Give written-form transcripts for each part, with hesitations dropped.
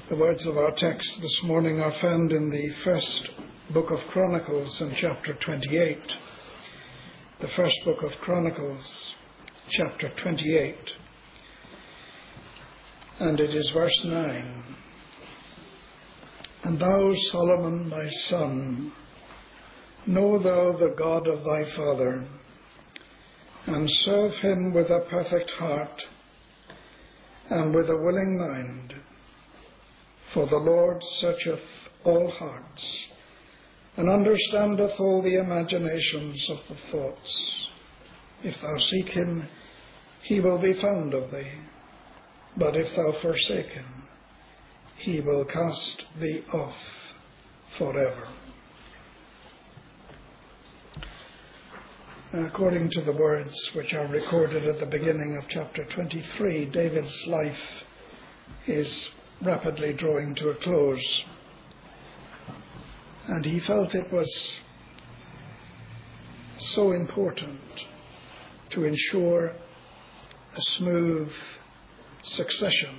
The words of our text this morning are found in the first book of Chronicles in chapter 28. The first book of Chronicles, chapter 28. And it is verse 9. And thou, Solomon, my son, know thou the God of thy father, and serve him with a perfect heart and with a willing mind. For the Lord searcheth all hearts, and understandeth all the imaginations of the thoughts. If thou seek him, he will be found of thee. But if thou forsake him, he will cast thee off forever. According to the words which are recorded at the beginning of chapter 23, David's life is rapidly drawing to a close, and he felt it was so important to ensure a smooth succession.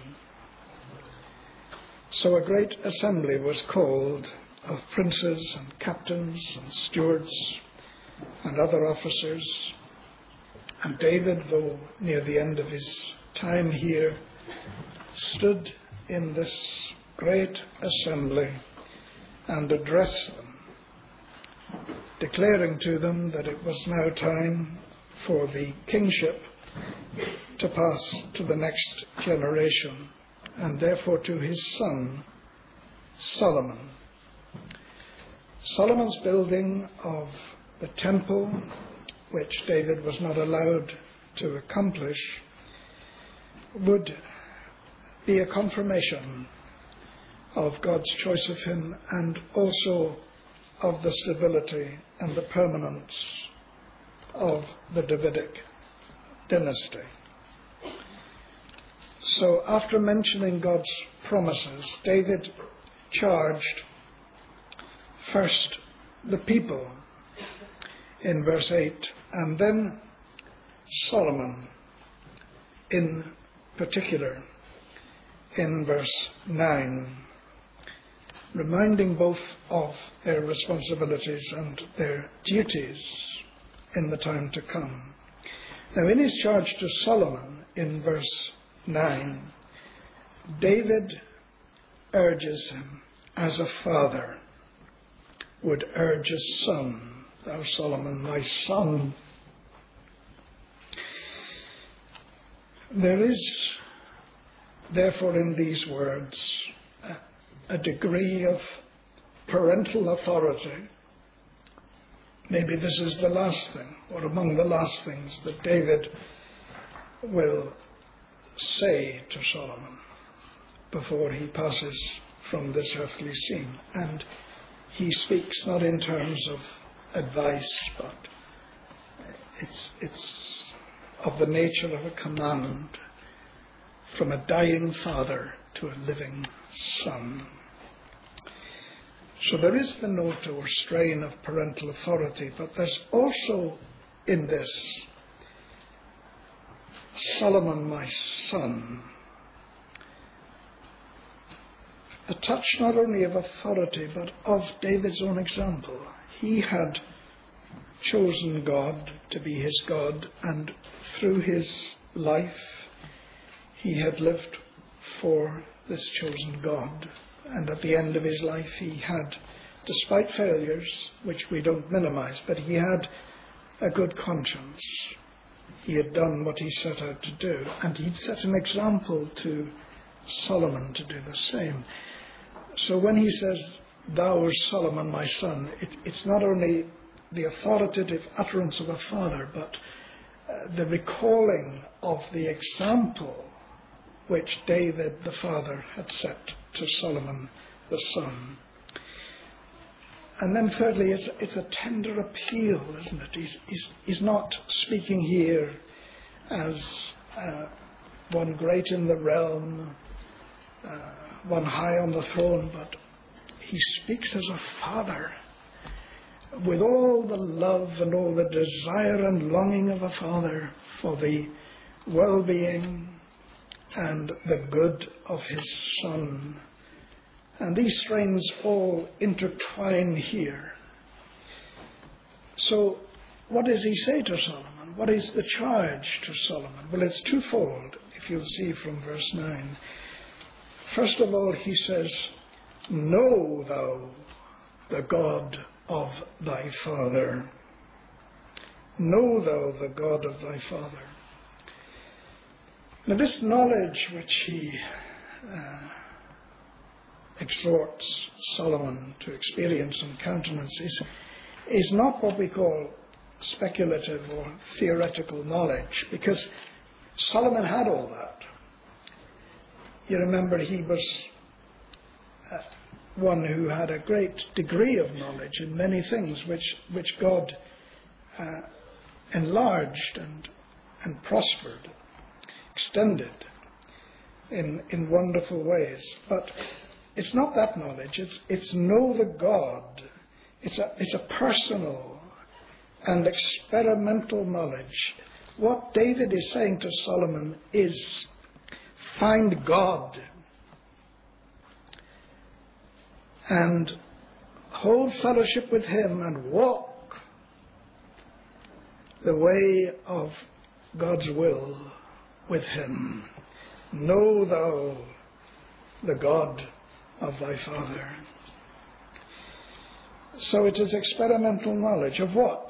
So a great assembly was called of princes and captains and stewards and other officers, and David, though near the end of his time here, stood in this great assembly and addressed them, declaring to them that it was now time for the kingship to pass to the next generation, and therefore to his son Solomon. Solomon's building of the temple, which David was not allowed to accomplish, would be a confirmation of God's choice of him, and also of the stability and the permanence of the Davidic dynasty. So after mentioning God's promises, David charged first the people in verse 8, and then Solomon in particular in verse 9, reminding both of their responsibilities and their duties in the time to come. Now, in his charge to Solomon in verse 9, David urges him as a father would urge a son. Thou, Solomon, my son. There is therefore in these words a degree of parental authority. Maybe this is the last thing, or among the last things that David will say to Solomon before he passes from this earthly scene. And he speaks not in terms of advice, but it's of the nature of a command from a dying father to a living son. So there is the note or strain of parental authority, but there's also in this, Solomon, my son, a touch not only of authority, but of David's own example. He had chosen God to be his God, and through his life he had lived for this chosen God. And at the end of his life he had, despite failures, which we don't minimize, but he had a good conscience. He had done what he set out to do, and he'd set an example to Solomon to do the same. So when he says, thou, Solomon, my son, it's not only the authoritative utterance of a father, but the recalling of the example which David the father had set to Solomon the son. And then thirdly, it's a tender appeal, isn't it? He's not speaking here as one great in the realm, one high on the throne, but he speaks as a father with all the love and all the desire and longing of a father for the well-being and the good of his son And these strains all intertwine here. So what does he say to Solomon? What is the charge to Solomon? Well, it's twofold, if you'll see from verse 9. First of all, he says, "Know thou the God of thy father." Know thou the God of thy father. Now this knowledge which he exhorts Solomon to experience and countenance is not what we call speculative or theoretical knowledge, because Solomon had all that. You remember he was one who had a great degree of knowledge in many things which God enlarged and prospered, extended in wonderful ways. But it's not that knowledge. It's know the God. It's a personal and experimental knowledge. What David is saying to Solomon is, find God and hold fellowship with him and walk the way of God's will with him. Know thou the God of thy father. So it is experimental knowledge of what?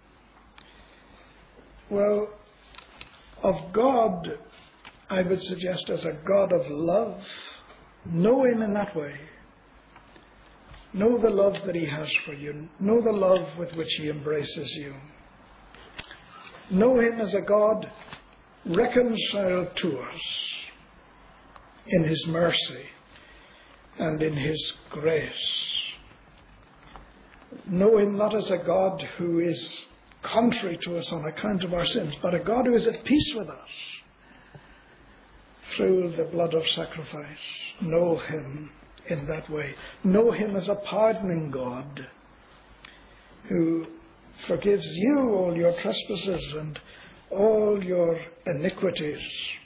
Well, of God, I would suggest, as a God of love. Know him in that way. Know the love that he has for you. Know the love with which he embraces you. Know him as a God reconciled to us in his mercy and in his grace. Know him not as a God who is contrary to us on account of our sins, but a God who is at peace with us through the blood of sacrifice. Know him in that way. Know him as a pardoning God who forgives you all your trespasses and all your iniquities.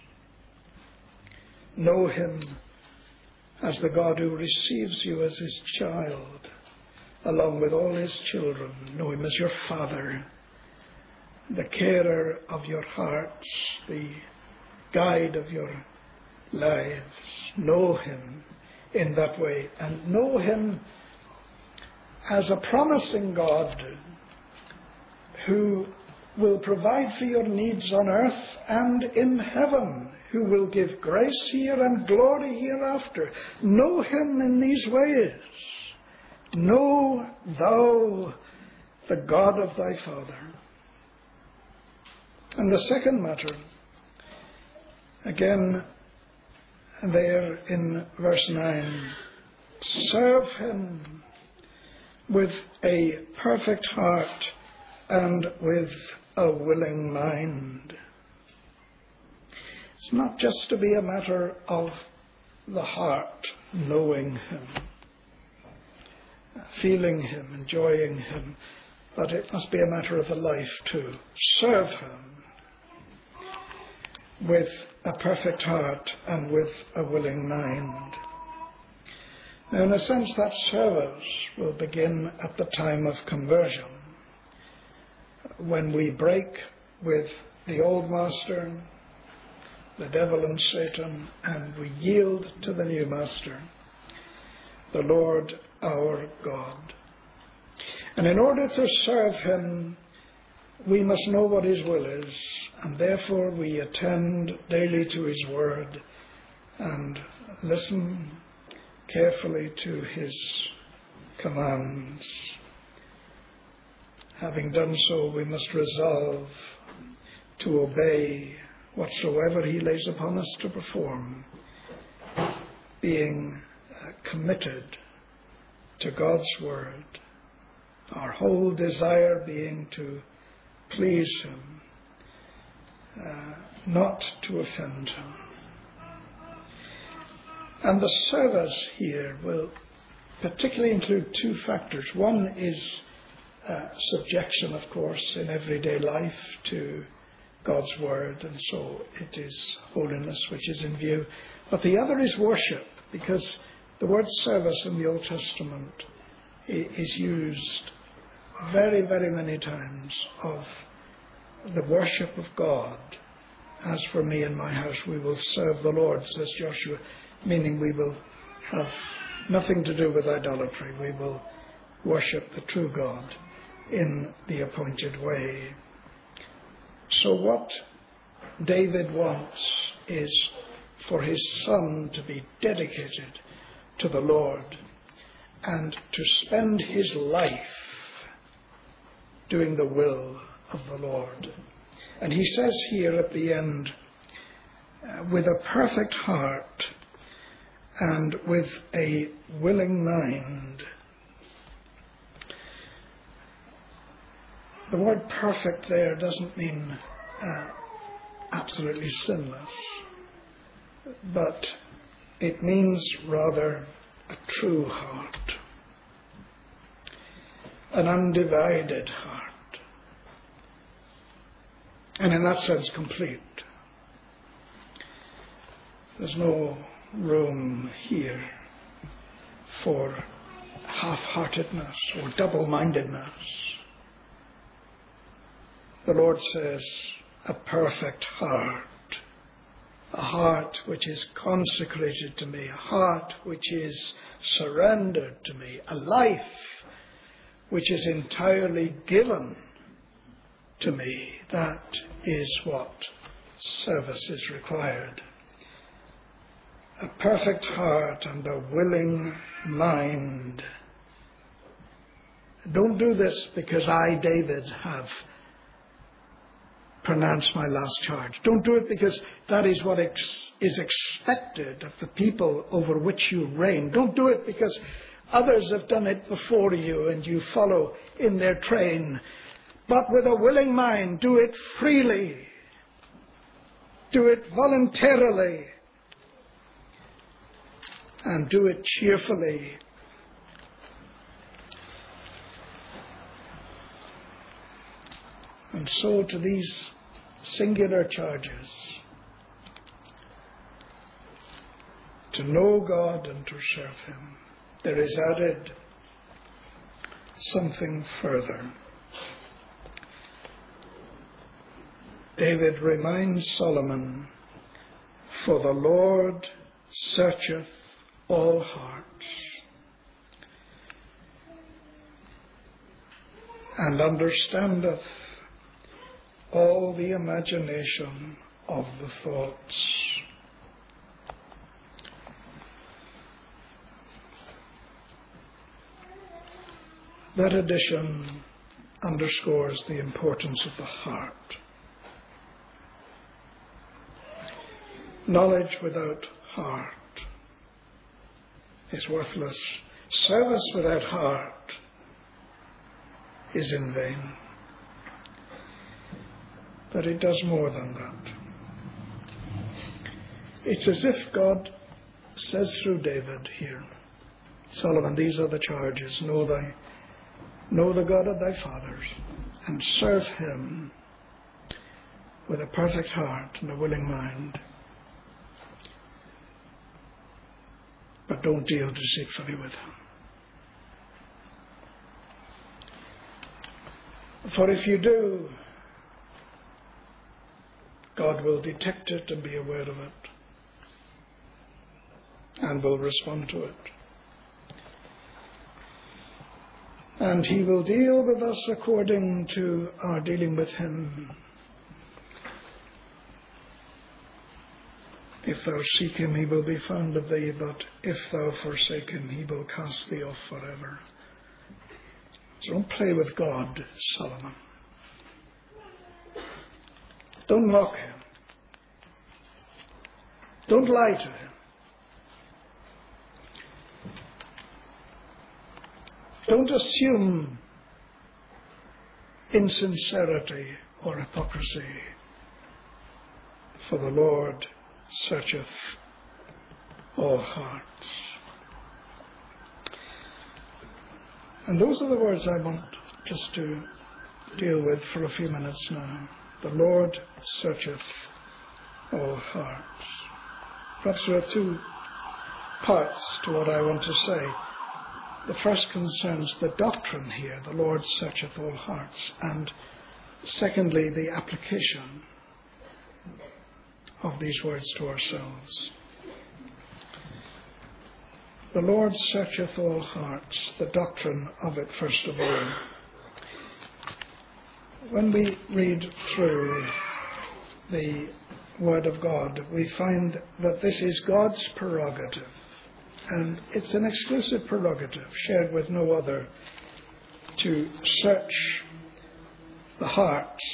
Know him as the God who receives you as his child, along with all his children. Know him as your Father, the carer of your hearts, the guide of your lives. Know him in that way, and know him as a promising God who will provide for your needs on earth and in heaven, who will give grace here and glory hereafter. Know him in these ways. Know thou the God of thy father. And the second matter, again there in verse 9, serve him with a perfect heart and with a willing mind. It's not just to be a matter of the heart knowing him, feeling him, enjoying him, but it must be a matter of the life too. Serve him with a perfect heart and with a willing mind. Now, in a sense, that service will begin at the time of conversion, when we break with the old master, the devil and Satan, and we yield to the new master, the Lord our God. And in order to serve him, we must know what his will is, and therefore we attend daily to his word and listen carefully to his commands. Having done so, we must resolve to obey whatsoever he lays upon us to perform, being committed to God's word, our whole desire being to please him, not to offend him. And the service here will particularly include two factors. One is subjection, of course, in everyday life to God's word, and so it is holiness which is in view. But the other is worship, because The word service in the Old Testament is used very, very many times of the worship of God. As for me and my house, we will serve the Lord, says Joshua, meaning we will have nothing to do with idolatry. We will worship the true God in the appointed way. So what David wants is for his son to be dedicated to the Lord and to spend his life doing the will of the Lord. And he says here at the end, with a perfect heart and with a willing mind. The word perfect there doesn't mean absolutely sinless, but it means rather a true heart, an undivided heart, and in that sense complete. There's no room here for half-heartedness or double-mindedness. The Lord says, a perfect heart, a heart which is consecrated to me, a heart which is surrendered to me, a life which is entirely given to me. That is what service is required. A perfect heart and a willing mind. Don't do this because I, David, have pronounced my last charge. Don't do it because that is what is expected of the people over which you reign. Don't do it because others have done it before you and you follow in their train. But with a willing mind, do it freely. Do it voluntarily. And do it cheerfully. And so to these singular charges, to know God and to serve Him, there is added something further. David reminds Solomon, for the Lord searcheth all hearts, and understandeth all the imagination of the thoughts. That addition underscores the importance of the heart. Knowledge without heart is worthless. Service without heart is in vain. But it does more than that. It's as if God says through David here, Solomon, these are the charges. Know the God of thy fathers, and serve Him with a perfect heart and a willing mind. But don't deal deceitfully with Him. For if you do, God will detect it and be aware of it, and will respond to it. And He will deal with us according to our dealing with Him. If thou seek Him, He will be found of thee, but if thou forsake Him, He will cast thee off forever. So don't play with God, Solomon. Don't mock Him. Don't lie to Him. Don't assume insincerity or hypocrisy, for the Lord searcheth all hearts. And those are the words I want just to deal with for a few minutes now. The Lord searcheth all hearts. Perhaps there are two parts to what I want to say. The first concerns the doctrine here, the Lord searcheth all hearts, and secondly, the application of these words to ourselves. The Lord searcheth all hearts, the doctrine of it first of all. When we read through the Word of God, we find that this is God's prerogative, and it's an exclusive prerogative shared with no other, to search the hearts.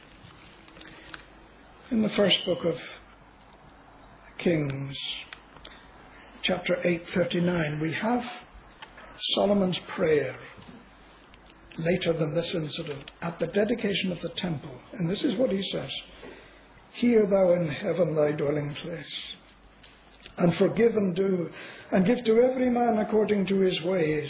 In the first book of Kings, chapter 8:39, we have Solomon's prayer later than this incident at the dedication of the temple. And this is what he says: Hear thou in heaven thy dwelling place, and forgive and do, and give to every man according to his ways,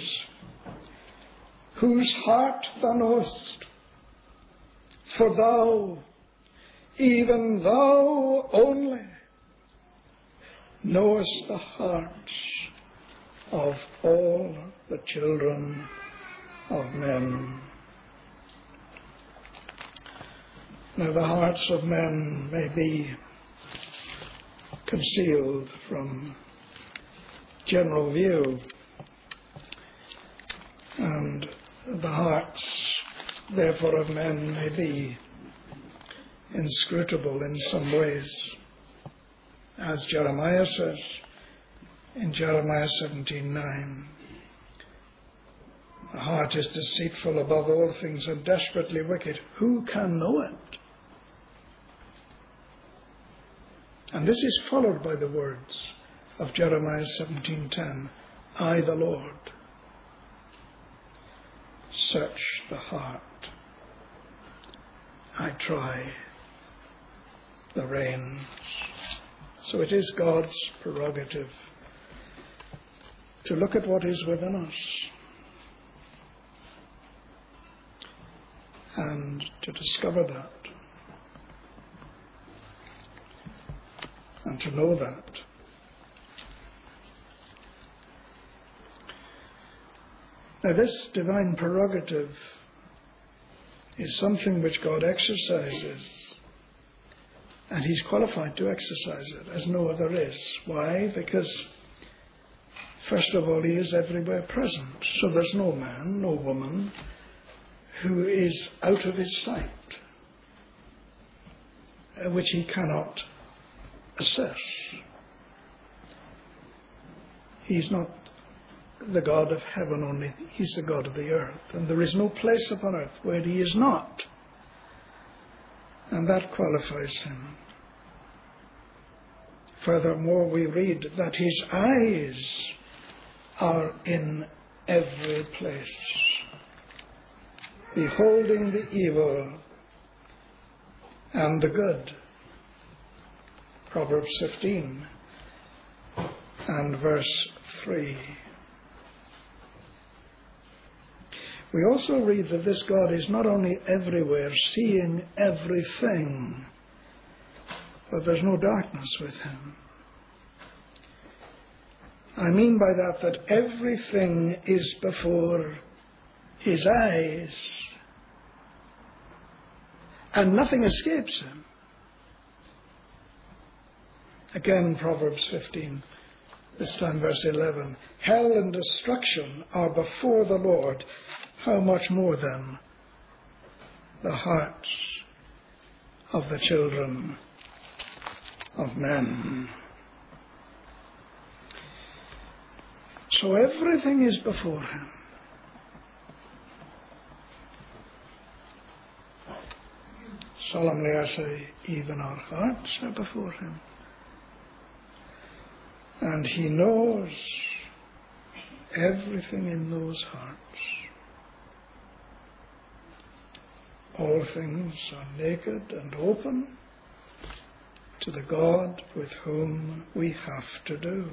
whose heart thou knowest. For thou, even thou only, knowest the hearts of all the children of men. Now the hearts of men may be concealed from general view, and the hearts, therefore, of men may be inscrutable in some ways. As Jeremiah says in Jeremiah 17:9, the heart is deceitful above all things and desperately wicked. Who can know it? And this is followed by the words of Jeremiah 17:10, I, the Lord, search the heart. I try the reins. So it is God's prerogative to look at what is within us and to discover that and to know that. Now this divine prerogative is something which God exercises, and he's qualified to exercise it as no other is. Why? Because first of all, he is everywhere present. So there's no man, no woman who is out of his sight, which he cannot assess. He's not the God of heaven only, he's the God of the earth. And there is no place upon earth where he is not. And that qualifies him. Furthermore, we read that his eyes are in every place, beholding the evil and the good. Proverbs 15 and verse 3. We also read that this God is not only everywhere, seeing everything, but there's no darkness with him. I mean by that everything is before his eyes, and nothing escapes him. Again, Proverbs 15, this time verse 11. Hell and destruction are before the Lord. How much more then the hearts of the children of men. So everything is before him. Solemnly I say, even our hearts are before him. And he knows everything in those hearts. All things are naked and open to the God with whom we have to do.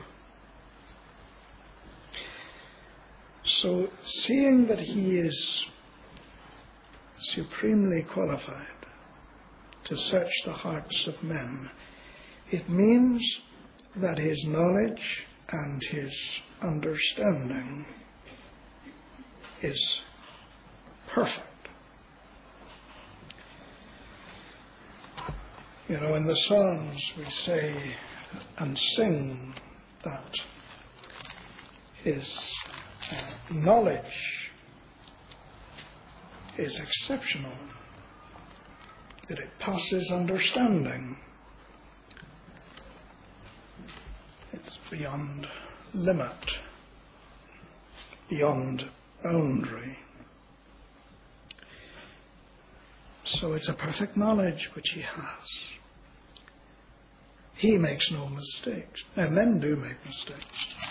So, seeing that he is supremely qualified to search the hearts of men, it means that his knowledge and his understanding is perfect. You know, in the Psalms we say and sing that his knowledge is exceptional, that it passes understanding. It's beyond limit, beyond boundary. So it's a perfect knowledge which he has. He makes no mistakes. Now, men do make mistakes.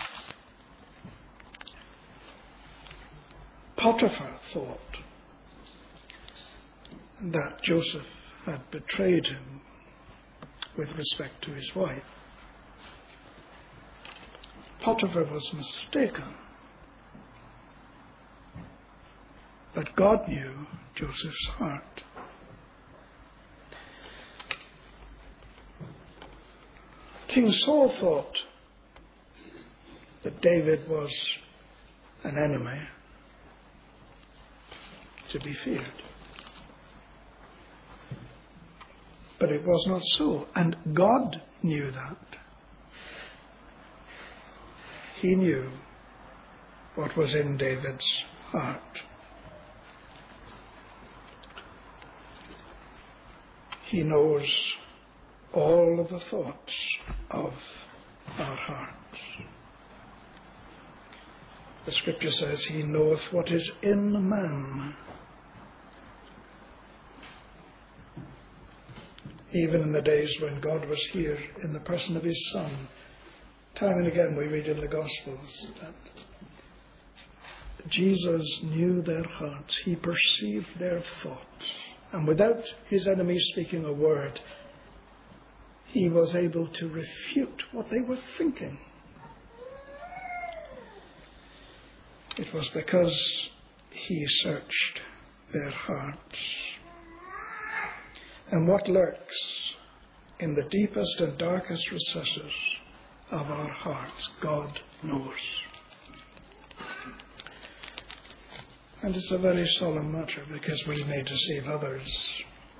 Potiphar thought that Joseph had betrayed him with respect to his wife. Potiphar was mistaken. But God knew Joseph's heart. King Saul thought that David was an enemy to be feared. But it was not so, and God knew that. He knew what was in David's heart. He knows all of the thoughts of our hearts. The scripture says he knoweth what is in man. Even in the days when God was here in the person of his Son, time and again we read in the Gospels that Jesus knew their hearts. He perceived their thoughts. And without his enemies speaking a word, he was able to refute what they were thinking. It was because he searched their hearts. And what lurks in the deepest and darkest recesses of our hearts, God knows. And it's a very solemn matter because we may deceive others.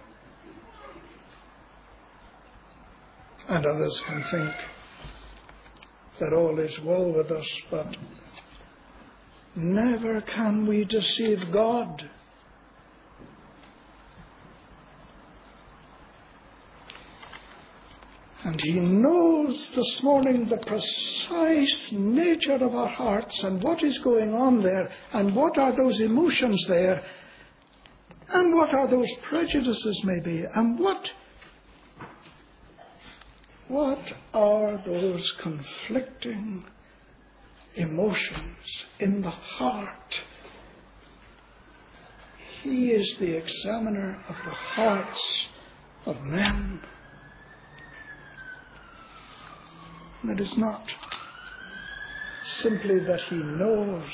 And others can think that all is well with us, but never can we deceive God. And he knows this morning the precise nature of our hearts and what is going on there, and what are those emotions there, and what are those prejudices maybe, and what are those conflicting emotions in the heart. He is the examiner of the hearts of men. And it is not simply that he knows.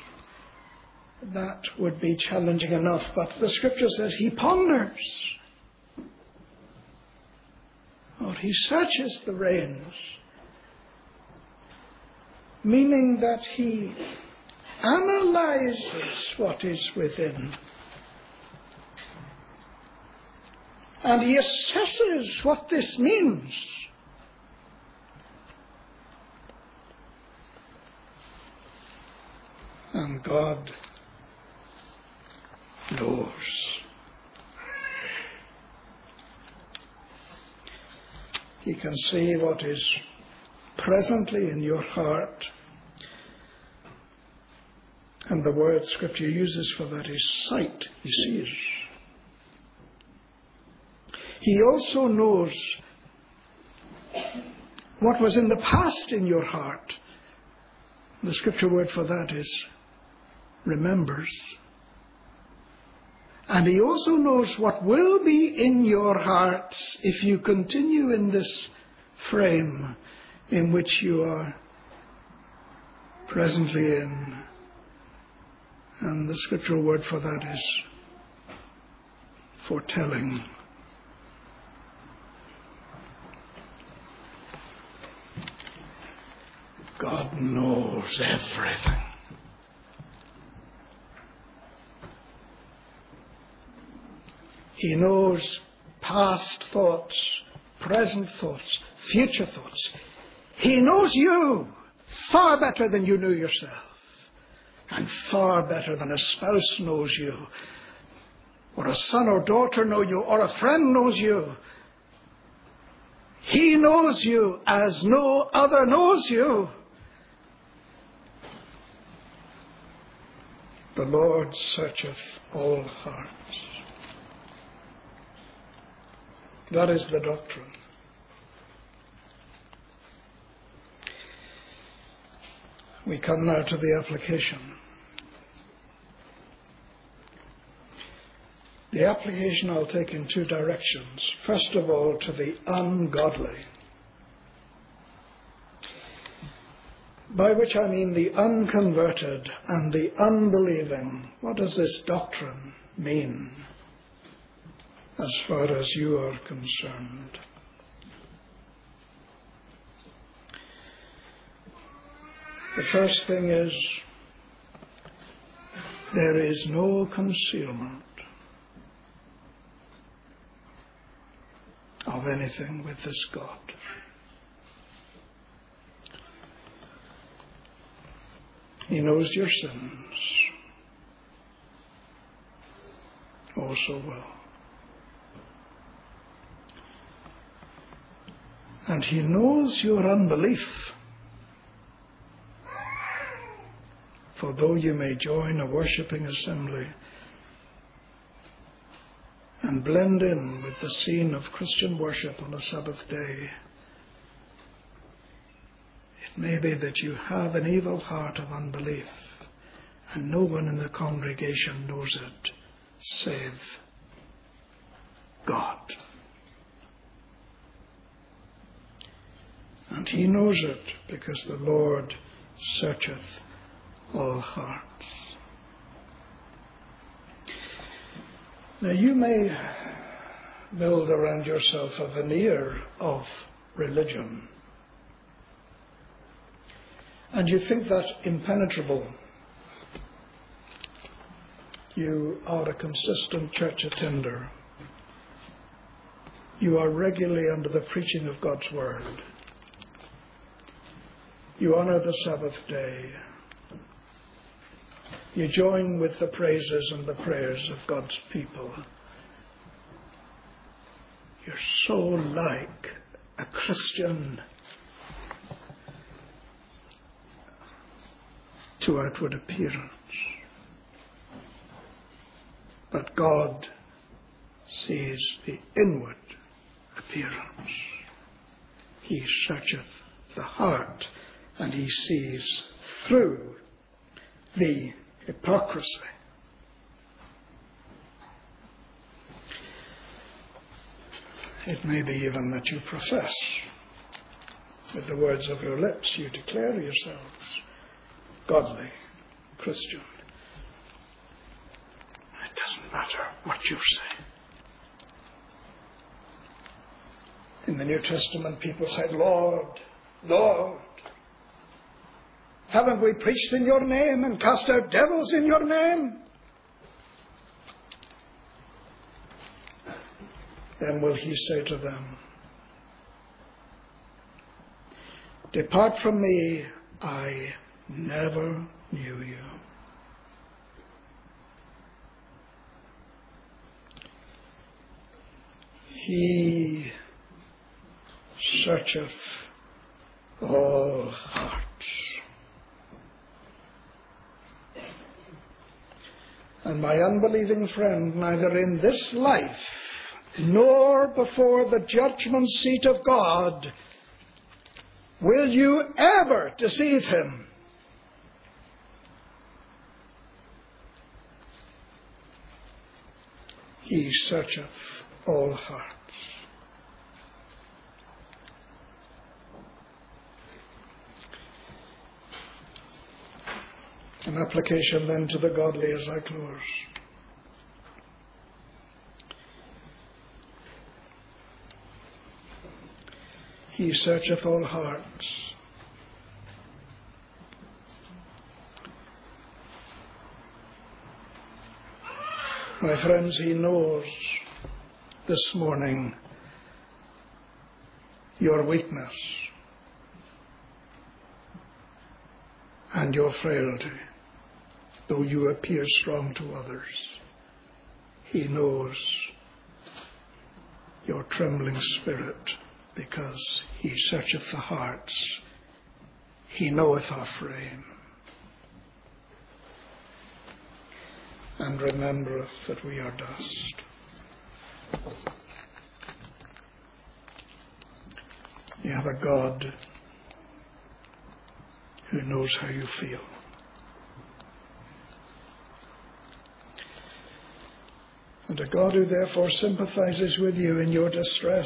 That would be challenging enough, but the scripture says he ponders. Or he searches the reins, meaning that he analyzes what is within. And he assesses what this means. And God knows. He can see what is presently in your heart. And the word Scripture uses for that is sight. He sees. He also knows what was in the past in your heart. The Scripture word for that is remembers. And he also knows what will be in your hearts if you continue in this frame in which you are presently in. And the scriptural word for that is foretelling. God knows everything. He knows past thoughts, present thoughts, future thoughts. He knows you far better than you know yourself, and far better than a spouse knows you, or a son or daughter know you, or a friend knows you. He knows you as no other knows you. The Lord searcheth all hearts. That is the doctrine. We come now to the application. The application I'll take in two directions. First of all, to the ungodly, by which I mean the unconverted and the unbelieving. What does this doctrine mean as far as you are concerned? The first thing is, there is no concealment of anything with this God. He knows your sins oh so well. And He knows your unbelief. For though you may join a worshipping assembly and blend in with the scene of Christian worship on a Sabbath day, it may be that you have an evil heart of unbelief, and no one in the congregation knows it save God. And He knows it because the Lord searcheth all hearts. Now you may build around yourself a veneer of religion, and you think that impenetrable. You are a consistent church attender. You are regularly under the preaching of God's Word. You honor the Sabbath day. You join with the praises and the prayers of God's people. You're so like a Christian to outward appearance. But God sees the inward appearance. He searcheth the heart, and He sees through the hypocrisy. It may be even that you profess with the words of your lips, you declare yourselves godly Christian. It doesn't matter what you say. In the New Testament, people said, Lord, Lord, haven't we preached in your name and cast out devils in your name? Then will He say to them, depart from me, I never knew you. He searcheth all hearts. And my unbelieving friend, neither in this life nor before the judgment seat of God will you ever deceive Him. He searcheth all hearts. An application then to the godly as I close. He searcheth all hearts. My friends, he knows this morning your weakness and your frailty. Though you appear strong to others, he knows your trembling spirit, because he searcheth the hearts. He knoweth our frame, and remembereth that we are dust. You have a God who knows how you feel. And a God who therefore sympathizes with you in your distress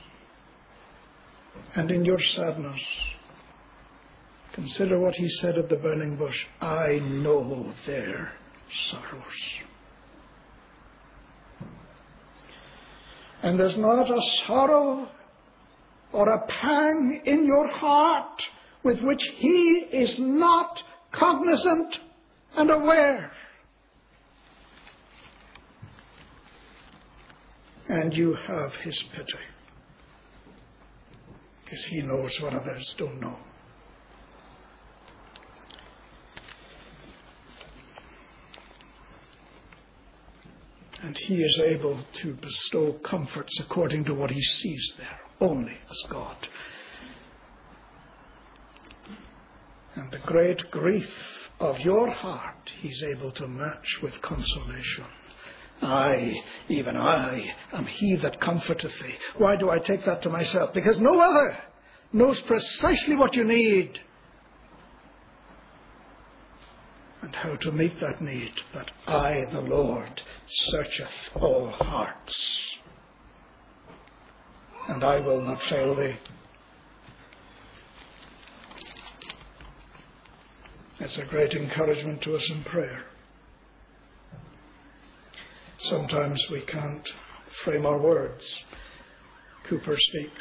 and in your sadness. Consider what he said of the burning bush. I know their sorrows. And there's not a sorrow or a pang in your heart with which he is not cognizant and aware. And you have his pity, because he knows what others don't know. And he is able to bestow comforts according to what he sees there, only as God. And the great grief of your heart he's able to match with consolation. Even I, am he that comforteth thee. Why do I take that to myself? Because no other knows precisely what you need and how to meet that need. But I, the Lord, searcheth all hearts, and I will not fail thee. It's a great encouragement to us in prayer. Sometimes we can't frame our words. Cooper speaks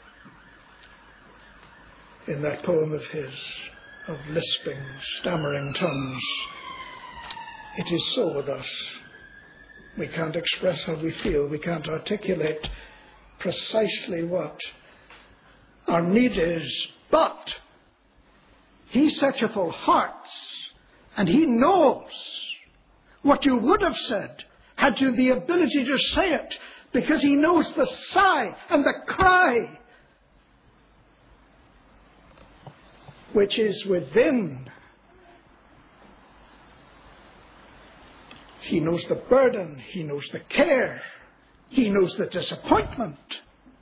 in that poem of his of lisping, stammering tongues. It is so with us. We can't express how we feel. We can't articulate precisely what our need is. But he searcheth all hearts, and he knows what you would have said had you the ability to say it, because he knows the sigh and the cry which is within. He knows the burden, he knows the care, he knows the disappointment,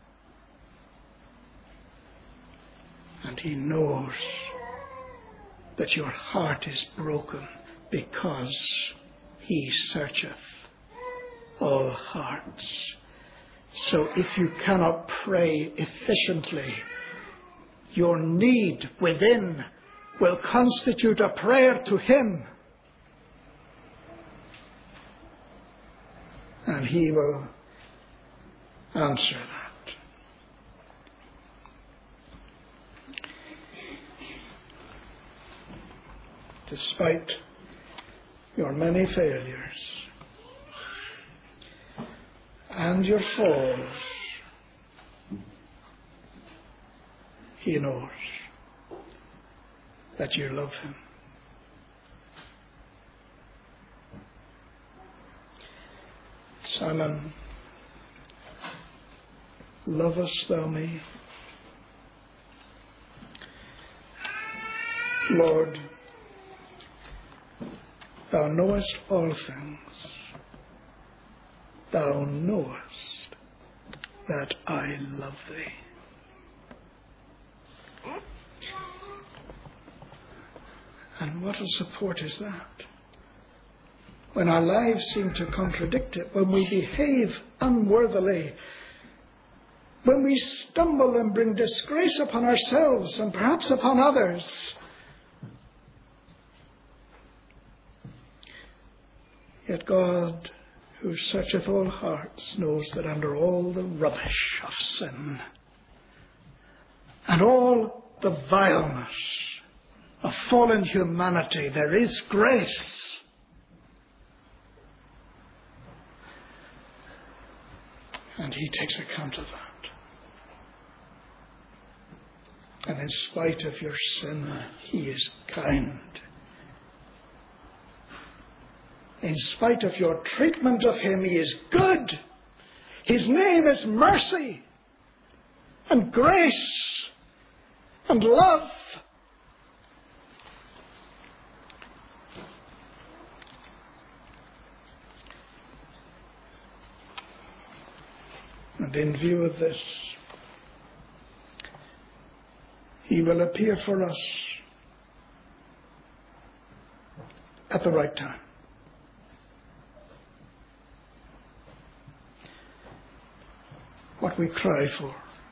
and he knows that your heart is broken, because he searcheth all hearts. So if you cannot pray efficiently, your need within will constitute a prayer to him, and he will answer that. Despite your many failures and your falls, he knows that you love him. Simon, lovest thou me? Lord, thou knowest all things. Thou knowest that I love thee. And what a support is that? When our lives seem to contradict it, when we behave unworthily, when we stumble and bring disgrace upon ourselves and perhaps upon others, yet God, who searcheth all hearts, knows that under all the rubbish of sin and all the vileness of fallen humanity, there is grace. he takes account of that. And in spite of your sin, he is kind. In spite of your treatment of him, he is good. His name is mercy and grace and love. And in view of this, he will appear for us at the right time. What we cry for,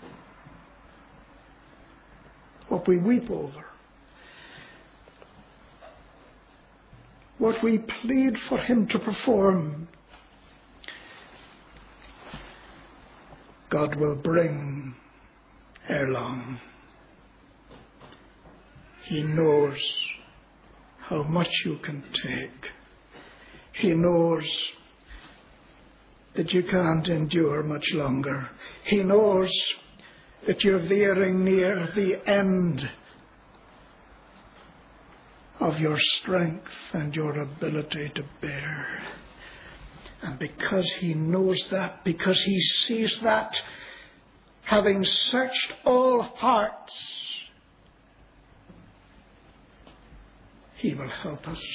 what we weep over, what we plead for him to perform, God will bring ere long. He knows how much you can take. He knows that you can't endure much longer. He knows that you're veering near the end of your strength and your ability to bear. And because he knows that, because he sees that, having searched all hearts, he will help us.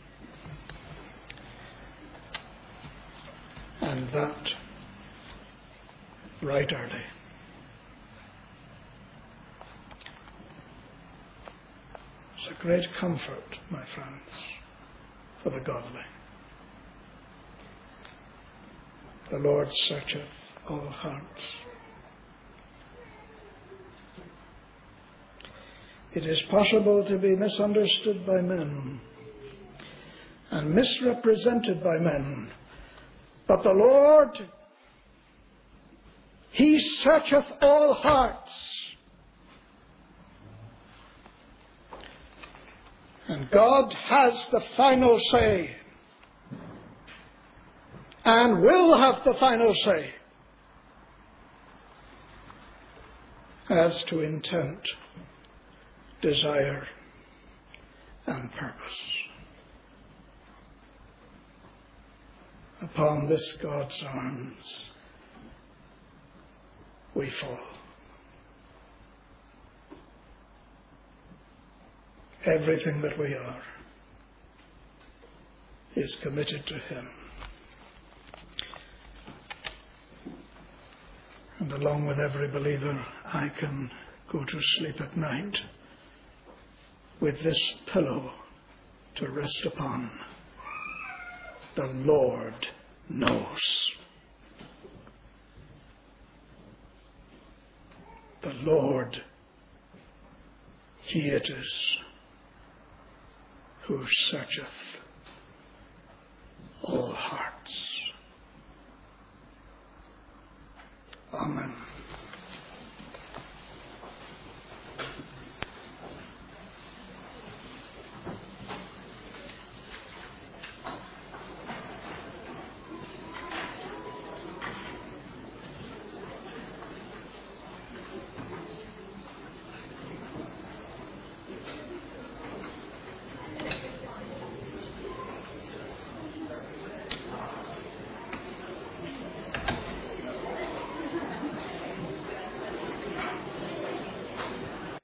And that right early. It's a great comfort, my friends, for the godly. The Lord searcheth all hearts. It is possible to be misunderstood by men and misrepresented by men. But the Lord, he searcheth all hearts. And God has the final say. And will have the final say as to intent, desire, and purpose. Upon this God's arms we fall. Everything that we are is committed to him. And along with every believer, I can go to sleep at night with this pillow to rest upon. The Lord knows. The Lord, he it is who searcheth all hearts. Amen.